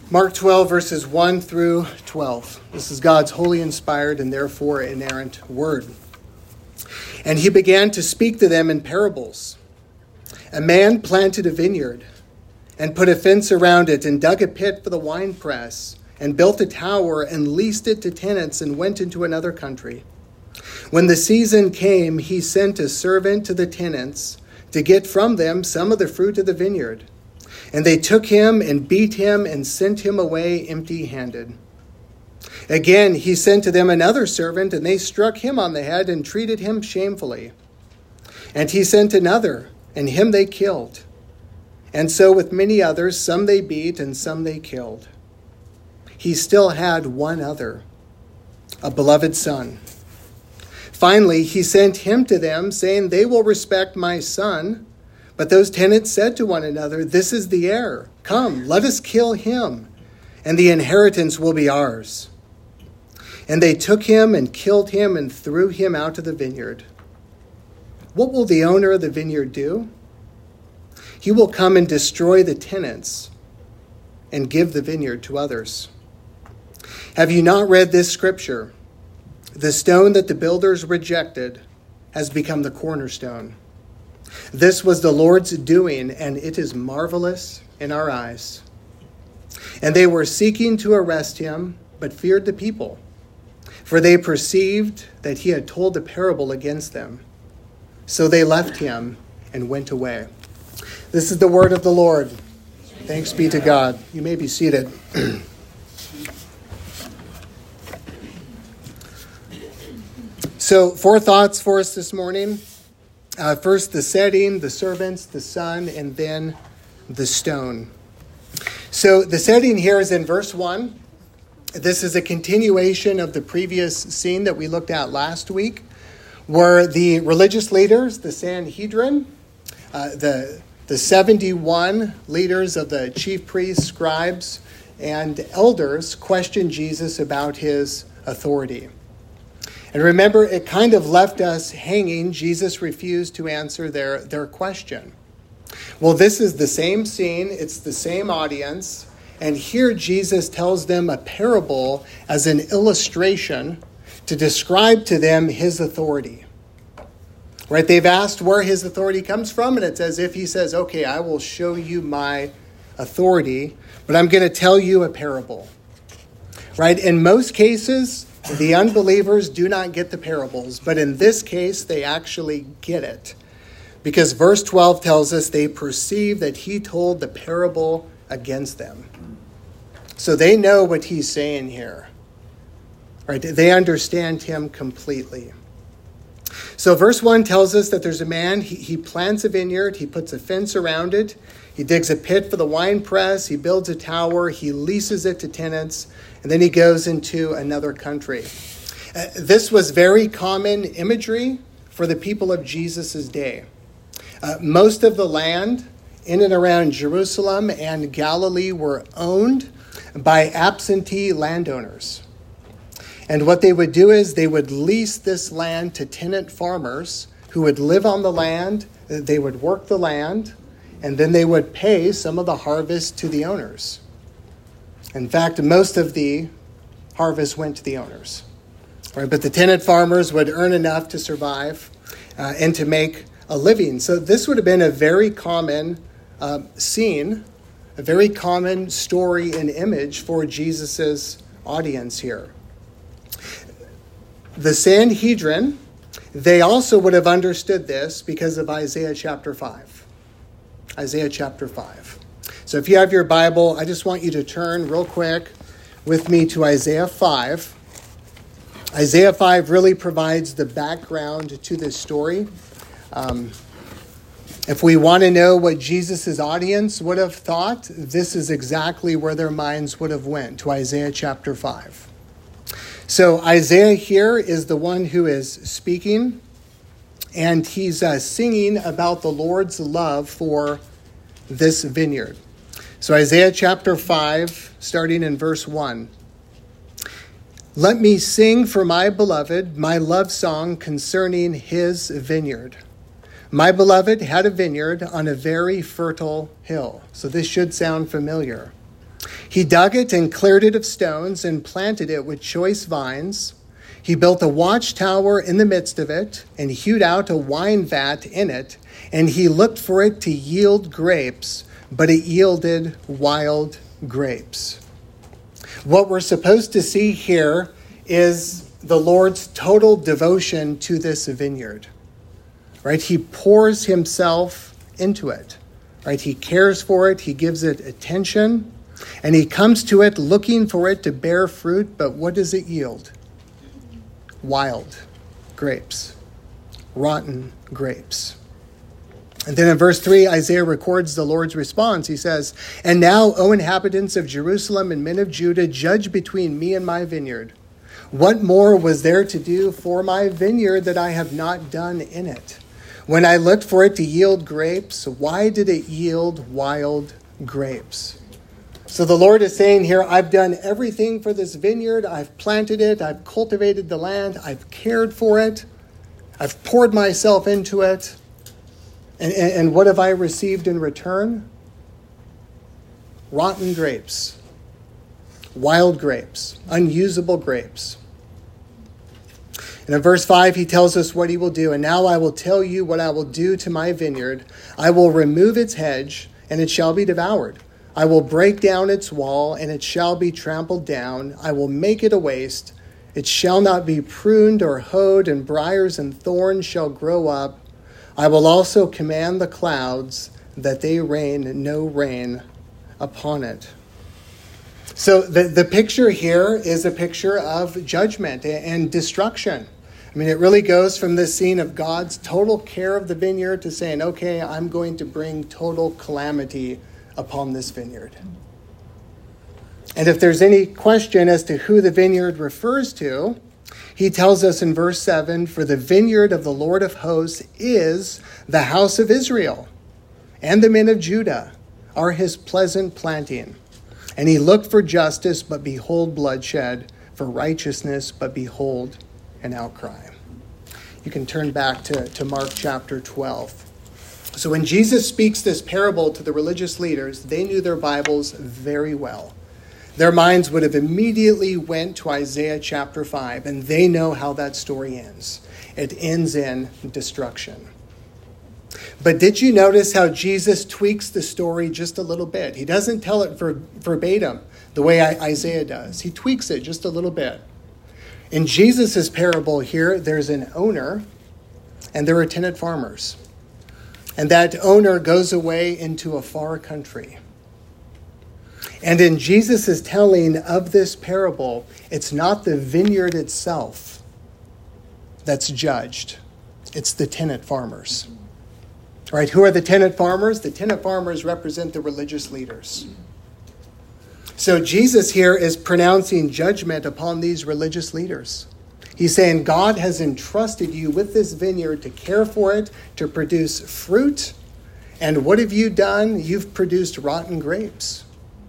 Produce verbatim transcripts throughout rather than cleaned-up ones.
Mark twelve, verses one through twelve. This is God's holy, inspired, and therefore inerrant word. And he began to speak to them in parables. A man planted a vineyard and put a fence around it and dug a pit for the winepress and built a tower and leased it to tenants and went into another country. When the season came, he sent a servant to the tenants to get from them some of the fruit of the vineyard. And they took him and beat him and sent him away empty-handed. Again, he sent to them another servant, and they struck him on the head and treated him shamefully. And he sent another, and him they killed. And so with many others, some they beat and some they killed. He still had one other, a beloved son. Finally, he sent him to them, saying, "They will respect my son." But those tenants said to one another, "This is the heir. Come, let us kill him, and the inheritance will be ours." And they took him and killed him and threw him out of the vineyard. What will the owner of the vineyard do? He will come and destroy the tenants and give the vineyard to others. Have you not read this scripture? The stone that the builders rejected has become the cornerstone. This was the Lord's doing, and it is marvelous in our eyes. And they were seeking to arrest him, but feared the people, for they perceived that he had told a parable against them. So they left him and went away. This is the word of the Lord. Thanks be to God. You may be seated. So, four thoughts for us this morning. Uh, first, the setting, the servants, the son, and then the stone. So the setting here is in verse one. This is a continuation of the previous scene that we looked at last week, where the religious leaders, the Sanhedrin, uh, the, the seventy-one leaders of the chief priests, scribes, and elders questioned Jesus about his authority. And remember, it kind of left us hanging. Jesus refused to answer their, their question. Well, this is the same scene. It's the same audience. And here Jesus tells them a parable as an illustration to describe to them his authority. Right? They've asked where his authority comes from, and it's as if he says, okay, I will show you my authority, but I'm going to tell you a parable. Right? In most cases, the unbelievers do not get the parables, but in this case, they actually get it. Because verse twelve tells us they perceive that he told the parable against them. So they know what he's saying here. Right? They understand him completely. So verse one tells us that there's a man, he, he plants a vineyard, he puts a fence around it, he digs a pit for the winepress, he builds a tower, he leases it to tenants, and then he goes into another country. Uh, this was very common imagery for the people of Jesus' day. Uh, most of the land in and around Jerusalem and Galilee were owned by absentee landowners. And what they would do is they would lease this land to tenant farmers who would live on the land, they would work the land, and then they would pay some of the harvest to the owners. In fact, most of the harvest went to the owners. Right? But the tenant farmers would earn enough to survive uh, and to make a living. So this would have been a very common uh, scene, a very common story and image for Jesus' audience here. The Sanhedrin, they also would have understood this because of Isaiah chapter five. Isaiah chapter five. So if you have your Bible, I just want you to turn real quick with me to Isaiah five. Isaiah five really provides the background to this story. Um, if we want to know what Jesus' audience would have thought, this is exactly where their minds would have went, to Isaiah chapter five. So Isaiah here is the one who is speaking, and he's uh, singing about the Lord's love for this vineyard. So Isaiah chapter five, starting in verse one. Let me sing for my beloved my love song concerning his vineyard. My beloved had a vineyard on a very fertile hill. So this should sound familiar. He dug it and cleared it of stones and planted it with choice vines. He built a watchtower in the midst of it and hewed out a wine vat in it, and he looked for it to yield grapes, but it yielded wild grapes. What we're supposed to see here is the Lord's total devotion to this vineyard. Right? He pours himself into it. Right? He cares for it, he gives it attention, and he comes to it looking for it to bear fruit, but what does it yield? Wild grapes, rotten grapes. And then in verse three, Isaiah records the Lord's response. He says, "And now, O inhabitants of Jerusalem and men of Judah, judge between me and my vineyard. What more was there to do for my vineyard that I have not done in it? When I looked for it to yield grapes, why did it yield wild grapes?" So the Lord is saying here, I've done everything for this vineyard. I've planted it. I've cultivated the land. I've cared for it. I've poured myself into it. And, and, and what have I received in return? Rotten grapes. Wild grapes. Unusable grapes. And in verse five, he tells us what he will do. "And now I will tell you what I will do to my vineyard. I will remove its hedge, and it shall be devoured. I will break down its wall, and it shall be trampled down. I will make it a waste. It shall not be pruned or hoed, and briars and thorns shall grow up. I will also command the clouds that they rain no rain upon it." So the, the picture here is a picture of judgment and destruction. I mean, it really goes from this scene of God's total care of the vineyard to saying, okay, I'm going to bring total calamity upon this vineyard. And if there's any question as to who the vineyard refers to, he tells us in verse seven, "For the vineyard of the Lord of hosts is the house of Israel, and the men of Judah are his pleasant planting. And he looked for justice, but behold bloodshed, for righteousness, but behold an outcry." You can turn back to, to Mark chapter twelve. So when Jesus speaks this parable to the religious leaders, they knew their Bibles very well. Their minds would have immediately went to Isaiah chapter five, and they know how that story ends. It ends in destruction. But did you notice how Jesus tweaks the story just a little bit? He doesn't tell it ver- verbatim the way Isaiah does. He tweaks it just a little bit. In Jesus' parable here, there's an owner, and there are tenant farmers. And that owner goes away into a far country. And in Jesus' telling of this parable, it's not the vineyard itself that's judged. It's the tenant farmers. All right, who are the tenant farmers? The tenant farmers represent the religious leaders. So Jesus here is pronouncing judgment upon these religious leaders. He's saying, God has entrusted you with this vineyard to care for it, to produce fruit. And what have you done? You've produced rotten grapes.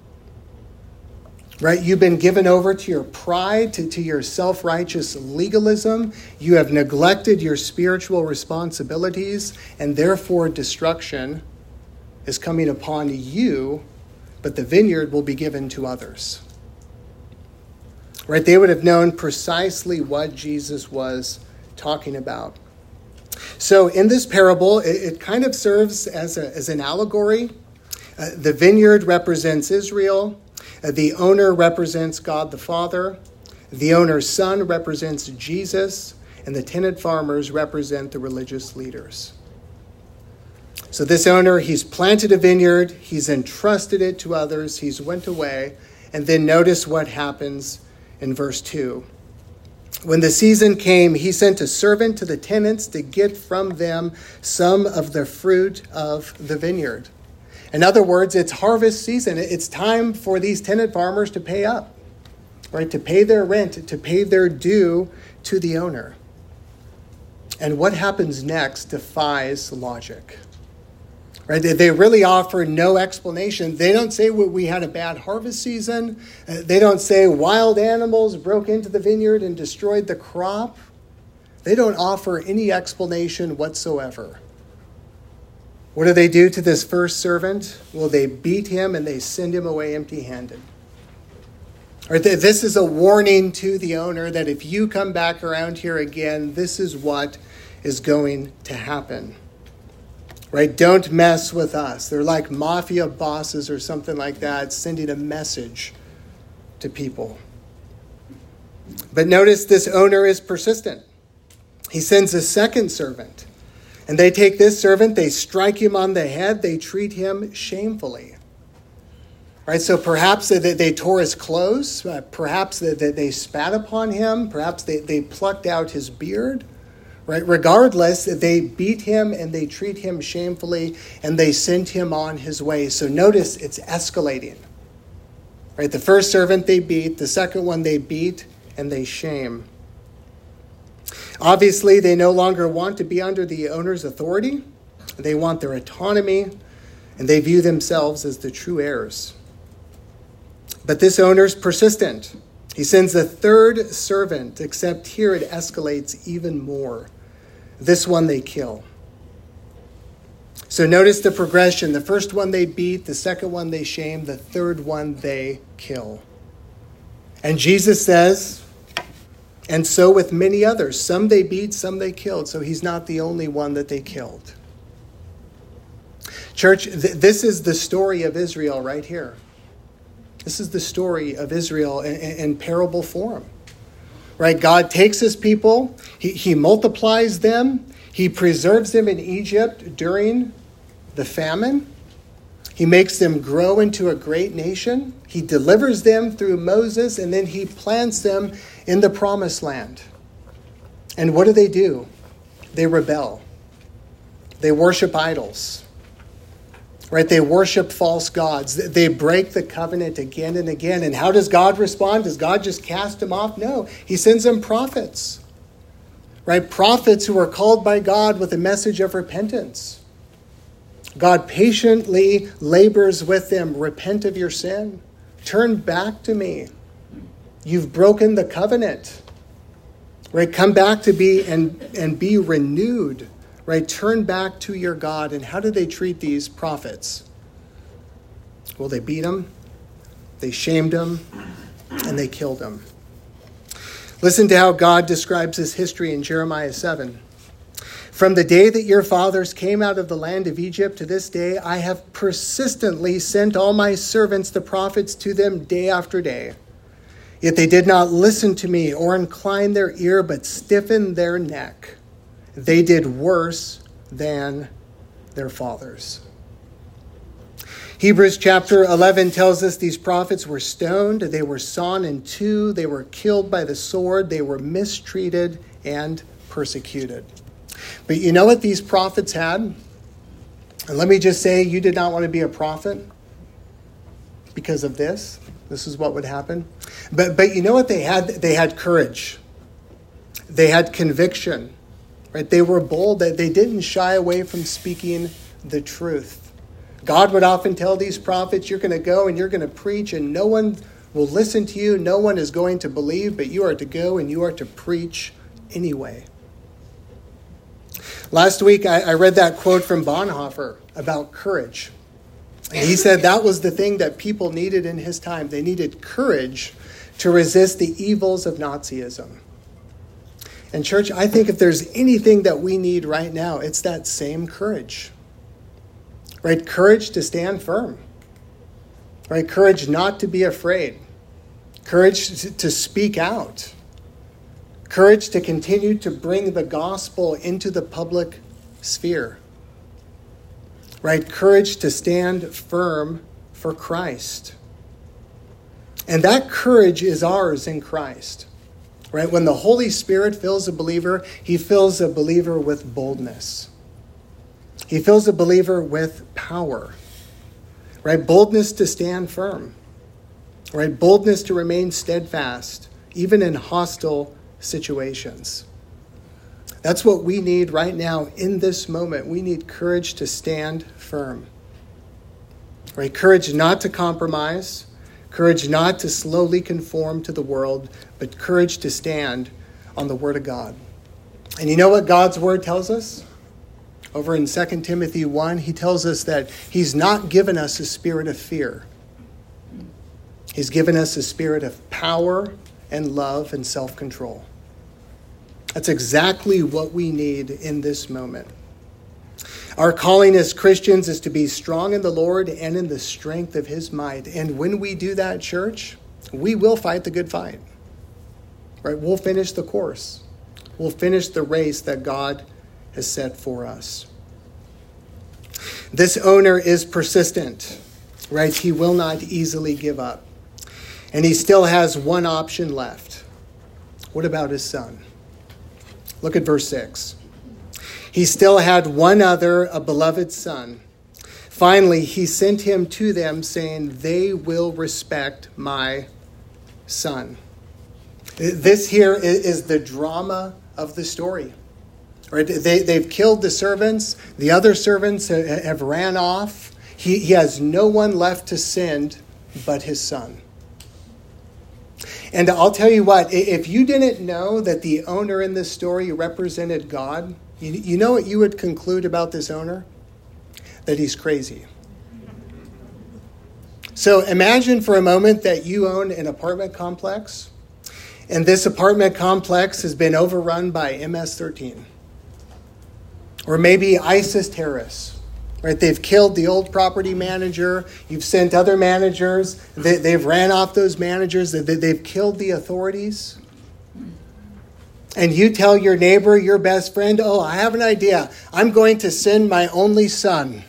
Right? You've been given over to your pride, to, to your self-righteous legalism. You have neglected your spiritual responsibilities, and therefore destruction is coming upon you, but the vineyard will be given to others. Right? They would have known precisely what Jesus was talking about. So in this parable, it, it kind of serves as, a, as an allegory. Uh, the vineyard represents Israel. Uh, the owner represents God the Father. The owner's son represents Jesus. And the tenant farmers represent the religious leaders. So this owner, he's planted a vineyard. He's entrusted it to others. He's went away. And then notice what happens in verse two. When the season came, he sent a servant to the tenants to get from them some of the fruit of the vineyard. In other words, it's harvest season. It's time for these tenant farmers to pay up, right? To pay their rent, to pay their due to the owner. And what happens next defies logic. Right? They really offer no explanation. They don't say we had a bad harvest season. They don't say wild animals broke into the vineyard and destroyed the crop. They don't offer any explanation whatsoever. What do they do to this first servant? Well, they beat him and they send him away empty-handed. Right, this is a warning to the owner that if you come back around here again, this is what is going to happen. Right? Don't mess with us. They're like mafia bosses or something like that, sending a message to people. But notice this owner is persistent. He sends a second servant. And they take this servant, they strike him on the head, they treat him shamefully. Right, so perhaps they, they tore his clothes, uh, perhaps they, they spat upon him, perhaps they, they plucked out his beard. Right? Regardless, they beat him and they treat him shamefully and they send him on his way. So notice it's escalating. Right? The first servant they beat, the second one they beat and they shame. Obviously, they no longer want to be under the owner's authority. They want their autonomy and they view themselves as the true heirs. But this owner's persistent. He sends a third servant, except here it escalates even more. This one they kill. So notice the progression. The first one they beat, the second one they shame, the third one they kill. And Jesus says, and so with many others. Some they beat, some they killed. So he's not the only one that they killed. Church, th- this is the story of Israel right here. This is the story of Israel in, in parable form. Right? God takes his people, he, he multiplies them, he preserves them in Egypt during the famine. He makes them grow into a great nation. He delivers them through Moses, and then he plants them in the promised land. And what do they do? They rebel. They worship idols. Right? They worship false gods. They break the covenant again and again. And how does God respond? Does God just cast them off? No. He sends them prophets. Right? Prophets who are called by God with a message of repentance. God patiently labors with them. Repent of your sin. Turn back to me. You've broken the covenant. Right? Come back to be and, and be renewed. Right? Turn back to your God. And how do they treat these prophets? Well, they beat them, they shamed them, and they killed them. Listen to how God describes this history in Jeremiah seven. From the day that your fathers came out of the land of Egypt to this day, I have persistently sent all my servants, the prophets, to them day after day. Yet they did not listen to me or incline their ear, but stiffened their neck. They did worse than their fathers. Hebrews chapter eleven tells us these prophets were stoned, they were sawn in two, they were killed by the sword, they were mistreated and persecuted. But you know what these prophets had? And let me just say, you did not want to be a prophet because of this. This is what would happen. But but you know what they had? They had courage. They had conviction. Right? They were bold. That they didn't shy away from speaking the truth. God would often tell these prophets, you're going to go and you're going to preach and no one will listen to you. No one is going to believe, but you are to go and you are to preach anyway. Last week, I, I read that quote from Bonhoeffer about courage. And he said that was the thing that people needed in his time. They needed courage to resist the evils of Nazism. And church, I think if there's anything that we need right now, it's that same courage. Right? Courage to stand firm. Right? Courage not to be afraid. Courage to speak out. Courage to continue to bring the gospel into the public sphere. Right? Courage to stand firm for Christ. And that courage is ours in Christ. Right? When the Holy Spirit fills a believer, he fills a believer with boldness. He fills a believer with power. Right? Boldness to stand firm. Right? Boldness to remain steadfast, even in hostile situations. That's what we need right now in this moment. We need courage to stand firm. Right? Courage not to compromise. Courage not to slowly conform to the world, but courage to stand on the Word of God. And you know what God's Word tells us? Over in Second Timothy one, he tells us that he's not given us a spirit of fear. He's given us a spirit of power and love and self-control. That's exactly what we need in this moment. Our calling as Christians is to be strong in the Lord and in the strength of his might. And when we do that, church, we will fight the good fight. Right? We'll finish the course. We'll finish the race that God has set for us. This owner is persistent, right? He will not easily give up. And he still has one option left. What about his son? Look at verse six. He still had one other, a beloved son. Finally, he sent him to them, saying, they will respect my son. This here is the drama of the story. Right? They, they've killed the servants. The other servants have ran off. He, he has no one left to send but his son. And I'll tell you what, if you didn't know that the owner in this story represented God, you, you know what you would conclude about this owner? That he's crazy. So imagine for a moment that you own an apartment complex, and this apartment complex has been overrun by M S thirteen. Or maybe ISIS terrorists. Right, they've killed the old property manager. You've sent other managers. They, they've ran off those managers. They, they've killed the authorities. And you tell your neighbor, your best friend, oh, I have an idea. I'm going to send my only son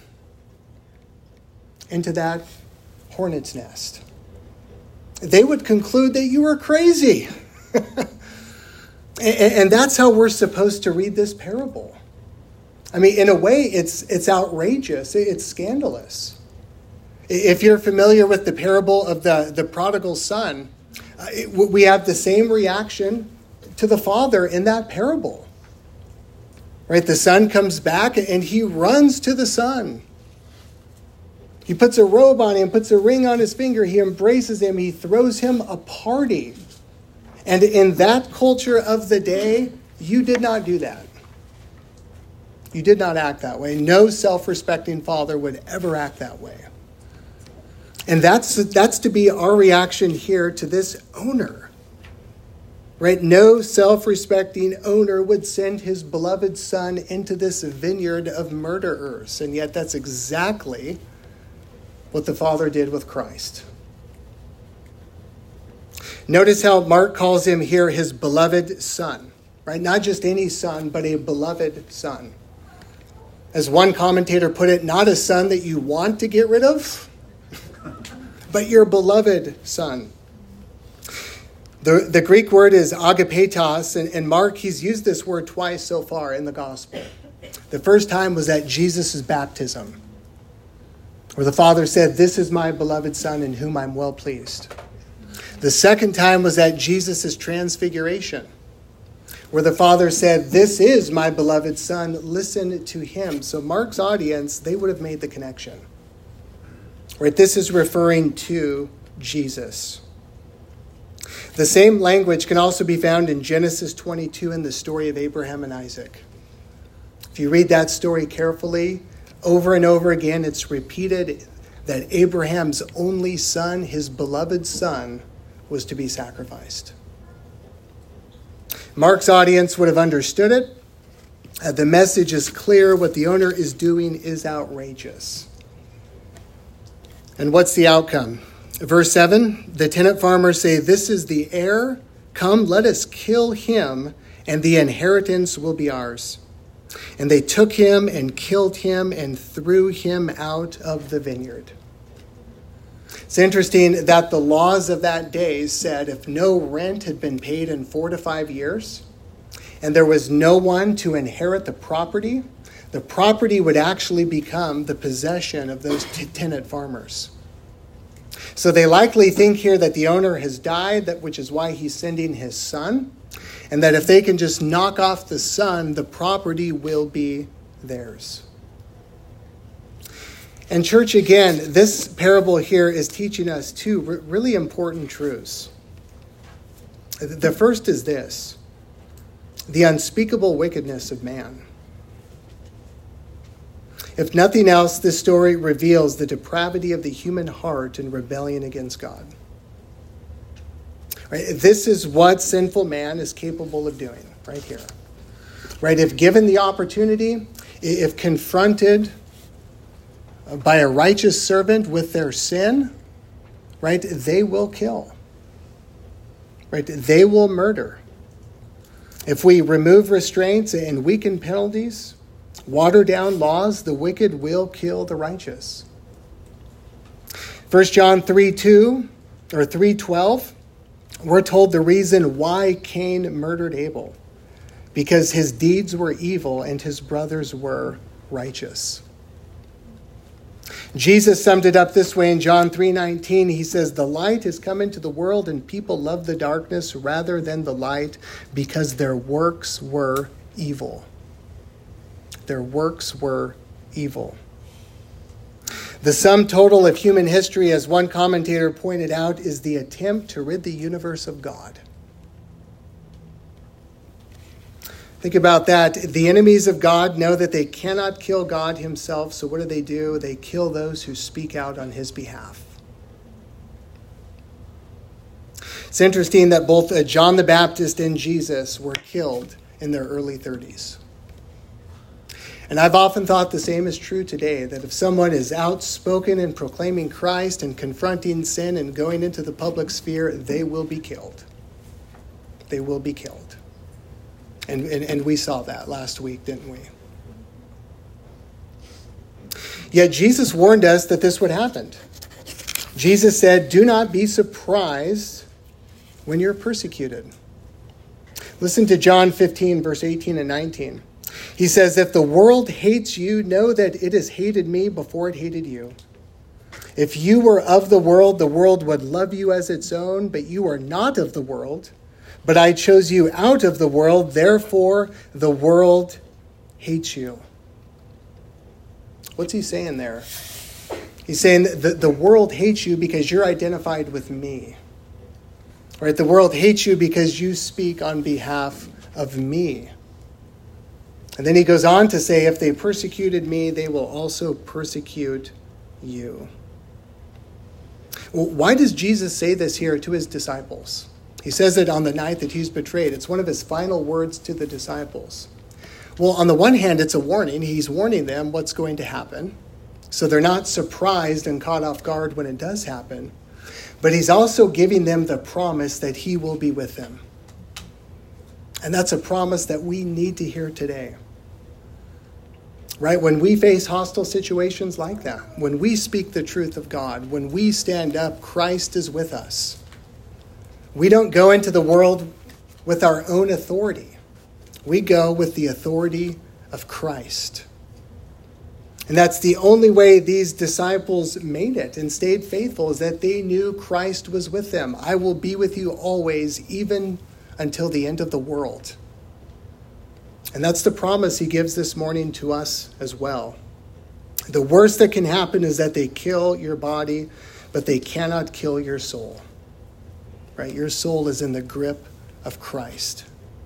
into that hornet's nest. They would conclude that you were crazy. and, and that's how we're supposed to read this parable. I mean, in a way, it's it's outrageous. It's scandalous. If you're familiar with the parable of the, the prodigal son, uh, it, we have the same reaction to the father in that parable. Right? The son comes back and he runs to the son. He puts a robe on him, puts a ring on his finger. He embraces him. He throws him a party. And in that culture of the day, you did not do that. You did not act that way. No self-respecting father would ever act that way. And that's that's to be our reaction here to this owner. Right? No self-respecting owner would send his beloved son into this vineyard of murderers. And yet that's exactly what the Father did with Christ. Notice how Mark calls him here his beloved son. Right? Not just any son, but a beloved son. As one commentator put it, not a son that you want to get rid of, but your beloved son. The, the Greek word is agapetos, and, and Mark, he's used this word twice so far in the gospel. The first time was at Jesus' baptism, where the Father said, this is my beloved son in whom I'm well pleased. The second time was at Jesus' transfiguration, where the Father said, this is my beloved son, listen to him. So Mark's audience, they would have made the connection. Right? This is referring to Jesus. The same language can also be found in Genesis twenty-two in the story of Abraham and Isaac. If you read that story carefully, over and over again, it's repeated that Abraham's only son, his beloved son, was to be sacrificed. Mark's audience would have understood it. Uh, the message is clear. What the owner is doing is outrageous. And what's the outcome? Verse seven, the tenant farmers say, this is the heir. Come, let us kill him, and the inheritance will be ours. And they took him and killed him and threw him out of the vineyard. It's interesting that the laws of that day said if no rent had been paid in four to five years, and there was no one to inherit the property, the property would actually become the possession of those t- tenant farmers. So they likely think here that the owner has died, that which is why he's sending his son, and that if they can just knock off the son, the property will be theirs. And church, again, this parable here is teaching us two really important truths. The first is this: the unspeakable wickedness of man. If nothing else, this story reveals the depravity of the human heart in rebellion against God. Right? This is what sinful man is capable of doing right here. Right? If given the opportunity, if confronted by a righteous servant with their sin, right, they will kill. Right? They will murder. If we remove restraints and weaken penalties, water down laws, the wicked will kill the righteous. First John three two or three twelve, we're told the reason why Cain murdered Abel, because his deeds were evil and his brothers were righteous. Jesus summed it up this way in John three nineteen. He says, "The light has come into the world and people love the darkness rather than the light because their works were evil." Their works were evil. The sum total of human history, as one commentator pointed out, is the attempt to rid the universe of God. Think about that. The enemies of God know that they cannot kill God himself, so what do they do? They kill those who speak out on his behalf. It's interesting that both John the Baptist and Jesus were killed in their early thirties. And I've often thought the same is true today, that if someone is outspoken in proclaiming Christ and confronting sin and going into the public sphere, they will be killed. They will be killed. And, and, and we saw that last week, didn't we? Yet Jesus warned us that this would happen. Jesus said, "Do not be surprised when you're persecuted." Listen to John fifteen, verse eighteen and nineteen. He says, "If the world hates you, know that it has hated me before it hated you. If you were of the world, the world would love you as its own, but you are not of the world. But I chose you out of the world, therefore the world hates you." What's he saying there? He's saying that the world hates you because you're identified with me. Right? The world hates you because you speak on behalf of me. And then he goes on to say, if they persecuted me, they will also persecute you. Well, why does Jesus say this here to his disciples? He says it on the night that he's betrayed. It's one of his final words to the disciples. Well, on the one hand, it's a warning. He's warning them what's going to happen, so they're not surprised and caught off guard when it does happen. But he's also giving them the promise that he will be with them. And that's a promise that we need to hear today. Right? When we face hostile situations like that, when we speak the truth of God, when we stand up, Christ is with us. We don't go into the world with our own authority. We go with the authority of Christ. And that's the only way these disciples made it and stayed faithful, is that they knew Christ was with them. "I will be with you always, even until the end of the world." And that's the promise he gives this morning to us as well. The worst that can happen is that they kill your body, but they cannot kill your soul. Right? Your soul is in the grip of Christ.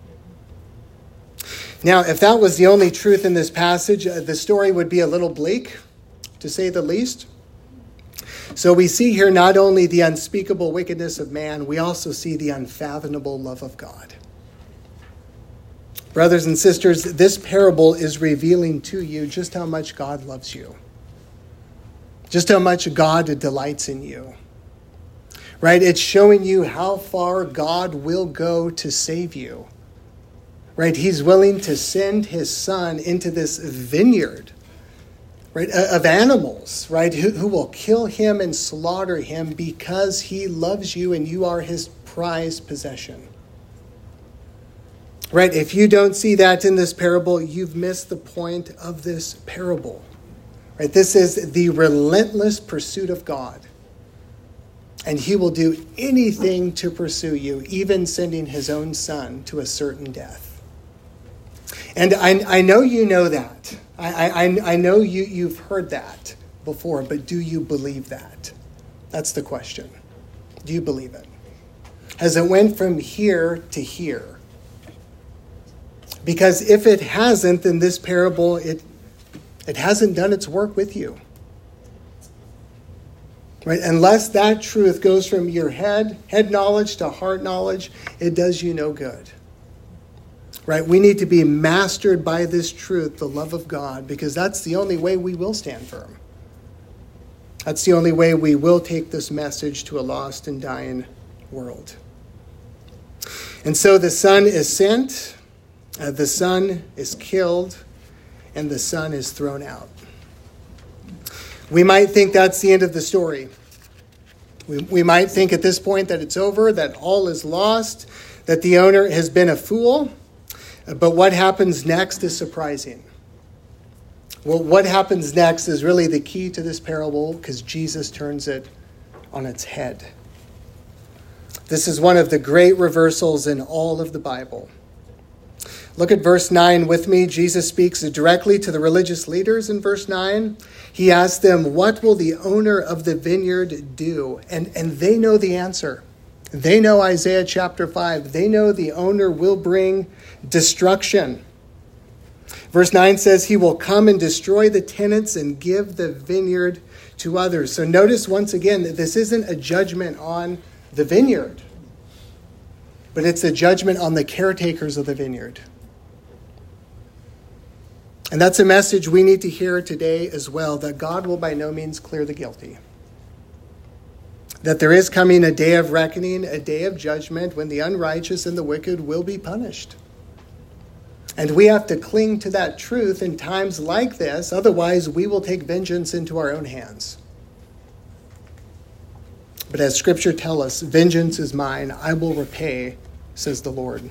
Now, if that was the only truth in this passage, uh, the story would be a little bleak, to say the least. So we see here not only the unspeakable wickedness of man, we also see the unfathomable love of God. Brothers and sisters, this parable is revealing to you just how much God loves you. Just how much God delights in you. Right? It's showing you how far God will go to save you. Right? He's willing to send his son into this vineyard, right, of animals, right, who, who will kill him and slaughter him because he loves you and you are his prized possession. Right? If you don't see that in this parable, you've missed the point of this parable. Right? This is the relentless pursuit of God. And he will do anything to pursue you, even sending his own son to a certain death. And I, I know you know that. I, I, I know you, you've heard that before, but do you believe that? That's the question. Do you believe it? Has it went from here to here? Because if it hasn't, then this parable, it, it hasn't done its work with you. Right? Unless that truth goes from your head, head knowledge to heart knowledge, it does you no good. Right? We need to be mastered by this truth, the love of God, because that's the only way we will stand firm. That's the only way we will take this message to a lost and dying world. And so the Son is sent, uh, the Son is killed, and the Son is thrown out. We might think that's the end of the story. We, we might think at this point that it's over, that all is lost, that the owner has been a fool. But what happens next is surprising. Well, what happens next is really the key to this parable, because Jesus turns it on its head. This is one of the great reversals in all of the Bible. Look at verse nine with me. Jesus speaks directly to the religious leaders in verse nine. He asks them, what will the owner of the vineyard do? And, and they know the answer. They know Isaiah chapter five. They know the owner will bring destruction. Verse nine says, he will come and destroy the tenants and give the vineyard to others. So notice once again that this isn't a judgment on the vineyard, but it's a judgment on the caretakers of the vineyard. And that's a message we need to hear today as well, that God will by no means clear the guilty. That there is coming a day of reckoning, a day of judgment when the unrighteous and the wicked will be punished. And we have to cling to that truth in times like this, otherwise we will take vengeance into our own hands. But as Scripture tells us, vengeance is mine, I will repay, says the Lord.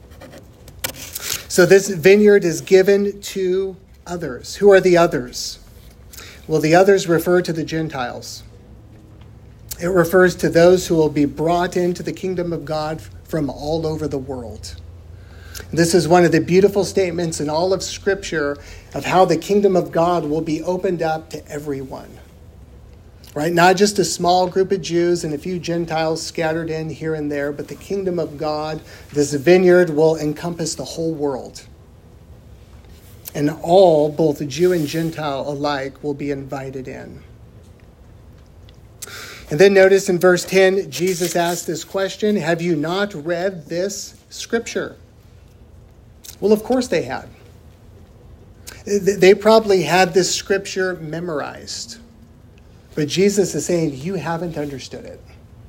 So this vineyard is given to others. Who are the others? Well, the others refer to the Gentiles. It refers to those who will be brought into the kingdom of God from all over the world. This is one of the beautiful statements in all of Scripture of how the kingdom of God will be opened up to everyone. Right? Not just a small group of Jews and a few Gentiles scattered in here and there, but the kingdom of God, this vineyard, will encompass the whole world. And all, both Jew and Gentile alike, will be invited in. And then notice in verse ten, Jesus asked this question, have you not read this scripture? Well, of course they had. They probably had this scripture memorized. But Jesus is saying, you haven't understood it.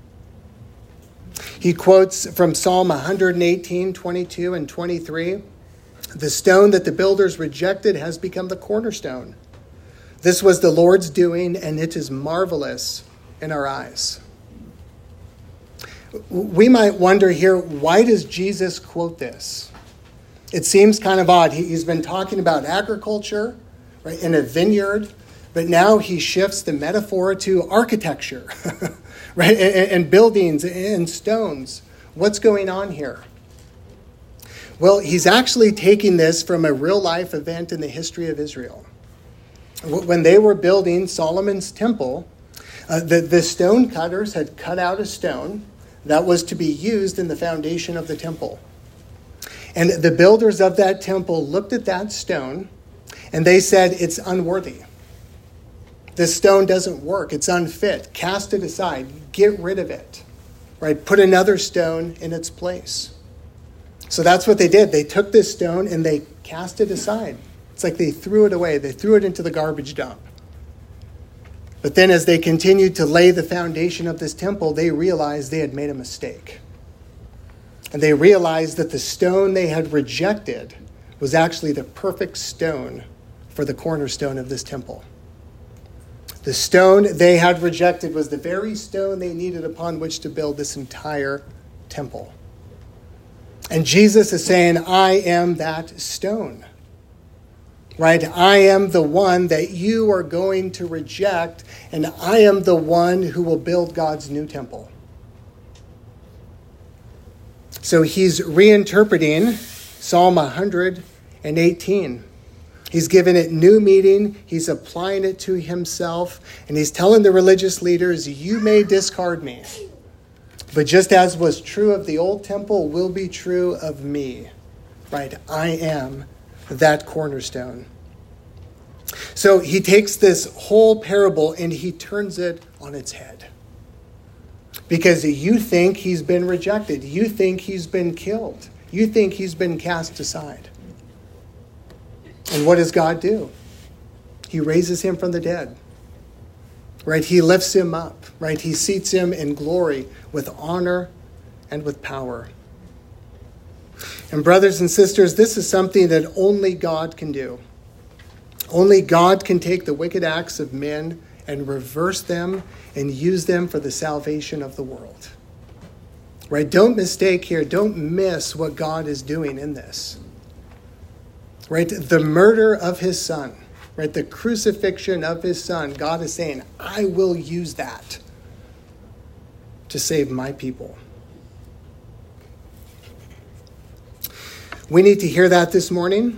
He quotes from Psalm one eighteen, twenty-two and twenty-three. The stone that the builders rejected has become the cornerstone. This was the Lord's doing, and it is marvelous in our eyes. We might wonder here, why does Jesus quote this? It seems kind of odd. He's been talking about agriculture, right, in a vineyard. But now he shifts the metaphor to architecture, right? And, and buildings and stones. What's going on here? Well, he's actually taking this from a real-life event in the history of Israel. When they were building Solomon's temple, uh, the, the stone cutters had cut out a stone that was to be used in the foundation of the temple. And the builders of that temple looked at that stone, and they said, it's unworthy. This stone doesn't work. It's unfit. Cast it aside. Get rid of it. Right? Put another stone in its place. So that's what they did. They took this stone and they cast it aside. It's like they threw it away. They threw it into the garbage dump. But then as they continued to lay the foundation of this temple, they realized they had made a mistake. And they realized that the stone they had rejected was actually the perfect stone for the cornerstone of this temple. The stone they had rejected was the very stone they needed upon which to build this entire temple. And Jesus is saying, I am that stone. Right? I am the one that you are going to reject, and I am the one who will build God's new temple. So he's reinterpreting Psalm one eighteen. He's given it new meaning. He's applying it to himself. And he's telling the religious leaders, you may discard me. But just as was true of the old temple will be true of me. Right? I am that cornerstone. So he takes this whole parable and he turns it on its head. Because you think he's been rejected. You think he's been killed. You think he's been cast aside. And what does God do? He raises him from the dead. Right? He lifts him up. Right? He seats him in glory with honor and with power. And brothers and sisters, this is something that only God can do. Only God can take the wicked acts of men and reverse them and use them for the salvation of the world. Right? Don't mistake here. Don't miss what God is doing in this. Right? The murder of his son. Right? The crucifixion of his son. God is saying, I will use that to save my people. We need to hear that this morning.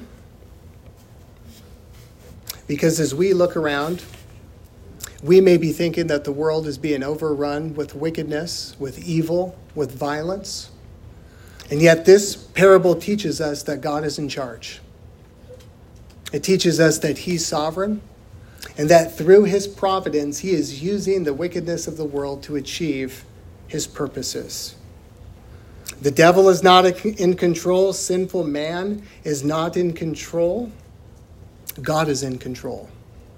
Because as we look around, we may be thinking that the world is being overrun with wickedness, with evil, with violence. And yet this parable teaches us that God is in charge. It teaches us that he's sovereign and that through his providence, he is using the wickedness of the world to achieve his purposes. The devil is not in control. Sinful man is not in control. God is in control.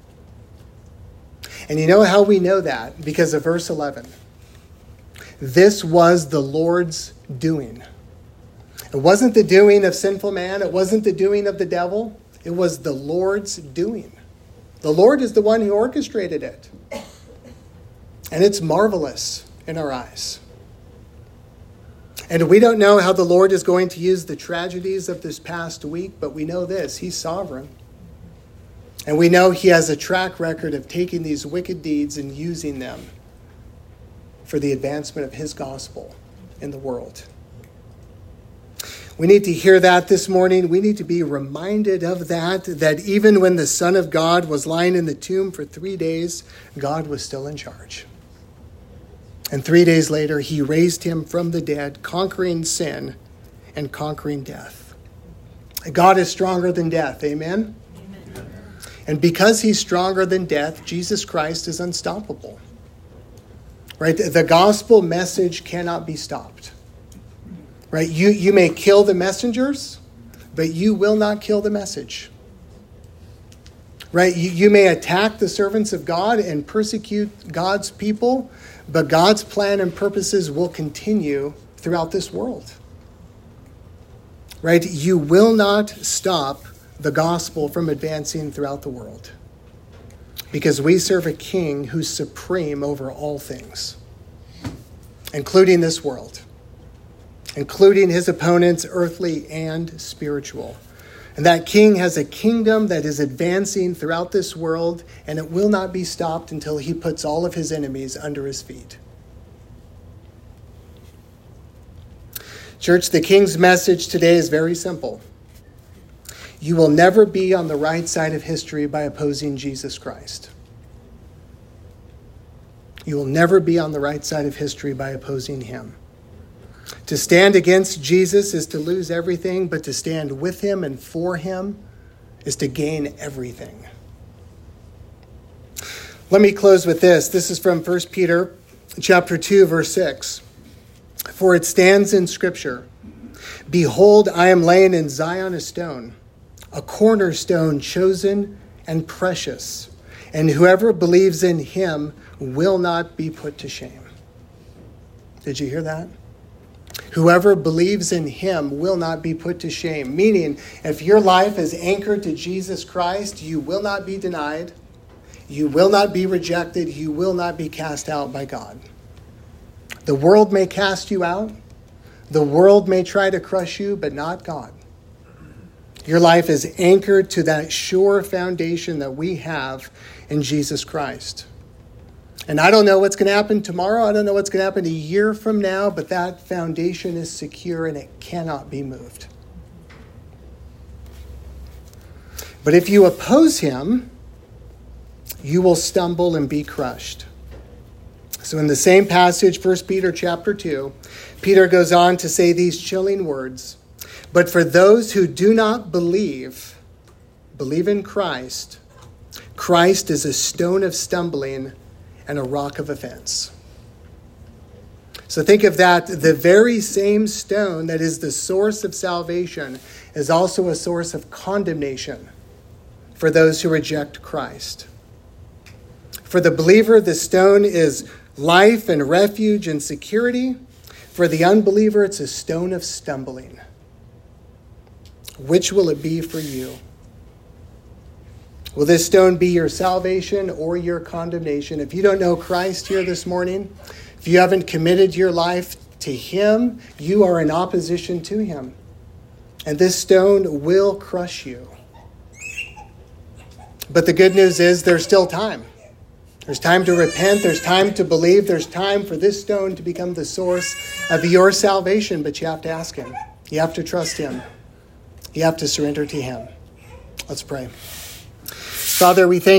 And you know how we know that? Because of verse eleven. This was the Lord's doing. It wasn't the doing of sinful man. It wasn't the doing of the devil. It was the Lord's doing. The Lord is the one who orchestrated it. And it's marvelous in our eyes. And we don't know how the Lord is going to use the tragedies of this past week, but we know this. He's sovereign. And we know he has a track record of taking these wicked deeds and using them for the advancement of his gospel in the world. We need to hear that this morning. We need to be reminded of that, that even when the Son of God was lying in the tomb for three days, God was still in charge. And three days later, he raised him from the dead, conquering sin and conquering death. God is stronger than death. Amen? Amen. And because he's stronger than death, Jesus Christ is unstoppable. Right? The gospel message cannot be stopped. Right? You, you may kill the messengers, but you will not kill the message. Right? You, you may attack the servants of God and persecute God's people, but God's plan and purposes will continue throughout this world. Right? You will not stop the gospel from advancing throughout the world. Because we serve a king who's supreme over all things, including this world, including his opponents, earthly and spiritual. And that king has a kingdom that is advancing throughout this world, and it will not be stopped until he puts all of his enemies under his feet. Church, the king's message today is very simple. You will never be on the right side of history by opposing Jesus Christ. You will never be on the right side of history by opposing him. To stand against Jesus is to lose everything, but to stand with him and for him is to gain everything. Let me close with this. This is from First Peter chapter two, verse six. For it stands in Scripture, behold, I am laying in Zion a stone, a cornerstone chosen and precious, and whoever believes in him will not be put to shame. Did you hear that? Whoever believes in him will not be put to shame. Meaning, if your life is anchored to Jesus Christ, you will not be denied. You will not be rejected. You will not be cast out by God. The world may cast you out. The world may try to crush you, but not God. Your life is anchored to that sure foundation that we have in Jesus Christ. And I don't know what's going to happen tomorrow. I don't know what's going to happen a year from now, but that foundation is secure and it cannot be moved. But if you oppose him, you will stumble and be crushed. So in the same passage, First Peter chapter two, Peter goes on to say these chilling words. But for those who do not believe, believe in Christ, Christ is a stone of stumbling and a rock of offense. So think of that. The very same stone that is the source of salvation is also a source of condemnation for those who reject Christ. For the believer, the stone is life and refuge and security. For the unbeliever, it's a stone of stumbling. Which will it be for you? Will this stone be your salvation or your condemnation? If you don't know Christ here this morning, if you haven't committed your life to him, you are in opposition to him. And this stone will crush you. But the good news is there's still time. There's time to repent. There's time to believe. There's time for this stone to become the source of your salvation. But you have to ask him. You have to trust him. You have to surrender to him. Let's pray. Father, we thank